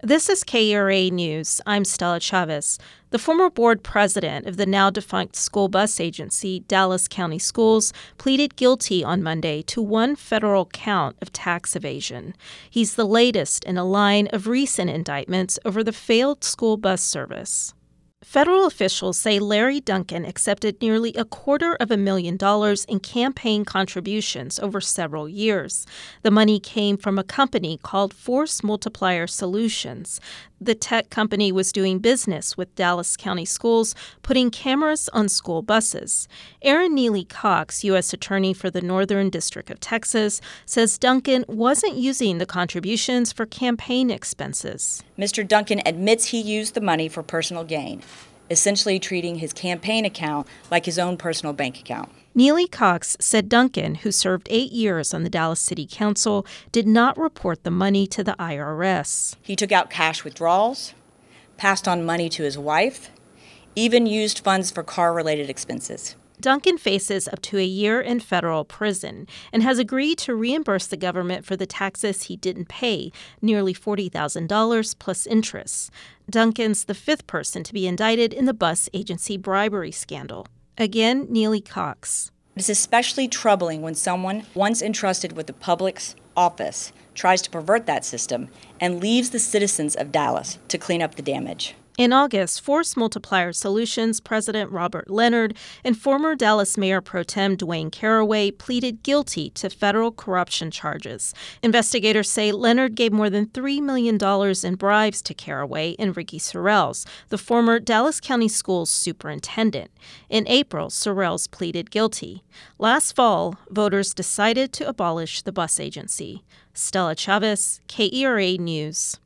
This is KERA News. I'm Stella Chavez. The former board president of the now-defunct school bus agency, Dallas County Schools, pleaded guilty on Monday to one federal count of tax evasion. He's the latest in a line of recent indictments over the failed school bus service. Federal officials say Larry Duncan accepted nearly $250,000 in campaign contributions over several years. The money came from a company called Force Multiplier Solutions. The tech company was doing business with Dallas County Schools, putting cameras on school buses. Erin Neely Cox, U.S. Attorney for the Northern District of Texas, says Duncan wasn't using the contributions for campaign expenses. Mr. Duncan admits he used the money for personal gain, essentially treating his campaign account like his own personal bank account. Neely Cox said Duncan, who served 8 years on the Dallas City Council, did not report the money to the IRS. He took out cash withdrawals, passed on money to his wife, even used funds for car-related expenses. Duncan faces up to a year in federal prison and has agreed to reimburse the government for the taxes he didn't pay, nearly $40,000 plus interest. Duncan's the fifth person to be indicted in the bus agency bribery scandal. Again, Neely Cox. It's especially troubling when someone once entrusted with the public's office tries to pervert that system and leaves the citizens of Dallas to clean up the damage. In August, Force Multiplier Solutions President Robert Leonard and former Dallas Mayor Pro Tem Dwayne Caraway pleaded guilty to federal corruption charges. Investigators say Leonard gave more than $3 million in bribes to Caraway and Ricky Sorrells, the former Dallas County Schools superintendent. In April, Sorrells pleaded guilty. Last fall, voters decided to abolish the bus agency. Stella Chavez, KERA News.